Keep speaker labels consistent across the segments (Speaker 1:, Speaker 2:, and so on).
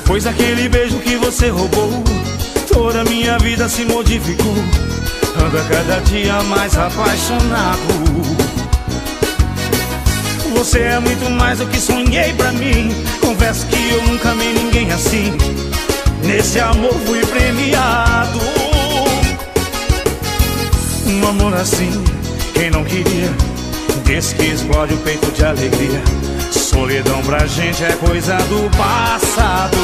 Speaker 1: Depois daquele beijo que você roubou, toda minha vida se modificou. Ando a cada dia mais apaixonado. Você é muito mais do que sonhei pra mim. Confesso que eu nunca amei ninguém assim. Nesse amor fui premiado. Um amor assim, quem não queria? Desse que explode o peito de alegria. Solidão pra gente é coisa do passado.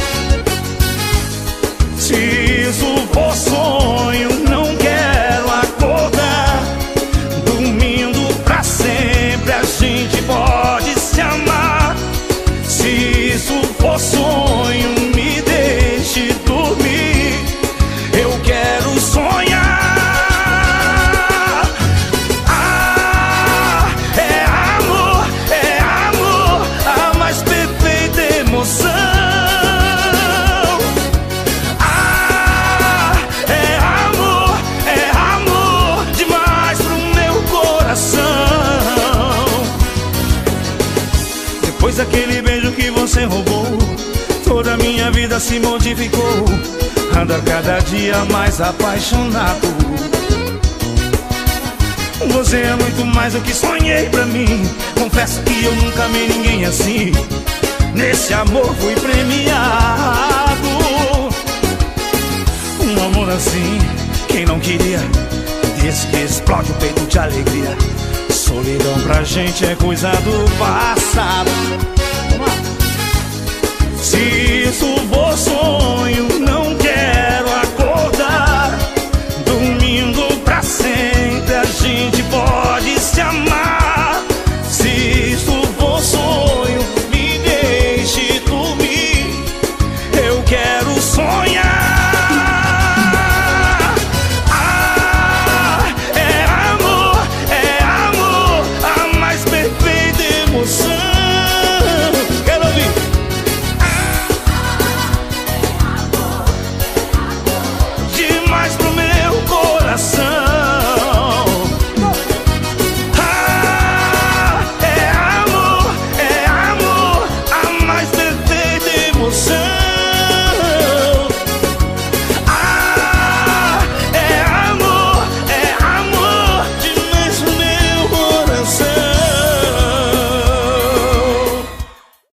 Speaker 1: Se isso for sonho, não quero acordar. Dormindo pra sempre a gente pode se amar. Se isso for sonho, me deixe dormir. Eu quero sonhar. Depois daquele beijo que você roubou, toda minha vida se modificou. Ando a cada dia mais apaixonado. Você é muito mais do que sonhei pra mim. Confesso que eu nunca amei ninguém assim. Nesse amor fui premiado. Um amor assim, quem não queria? Desse que explode o peito de alegria. Solidão pra gente é coisa do passado. Se isso for sonho, não quero acordar. Dormindo pra sempre a gente pode se amar.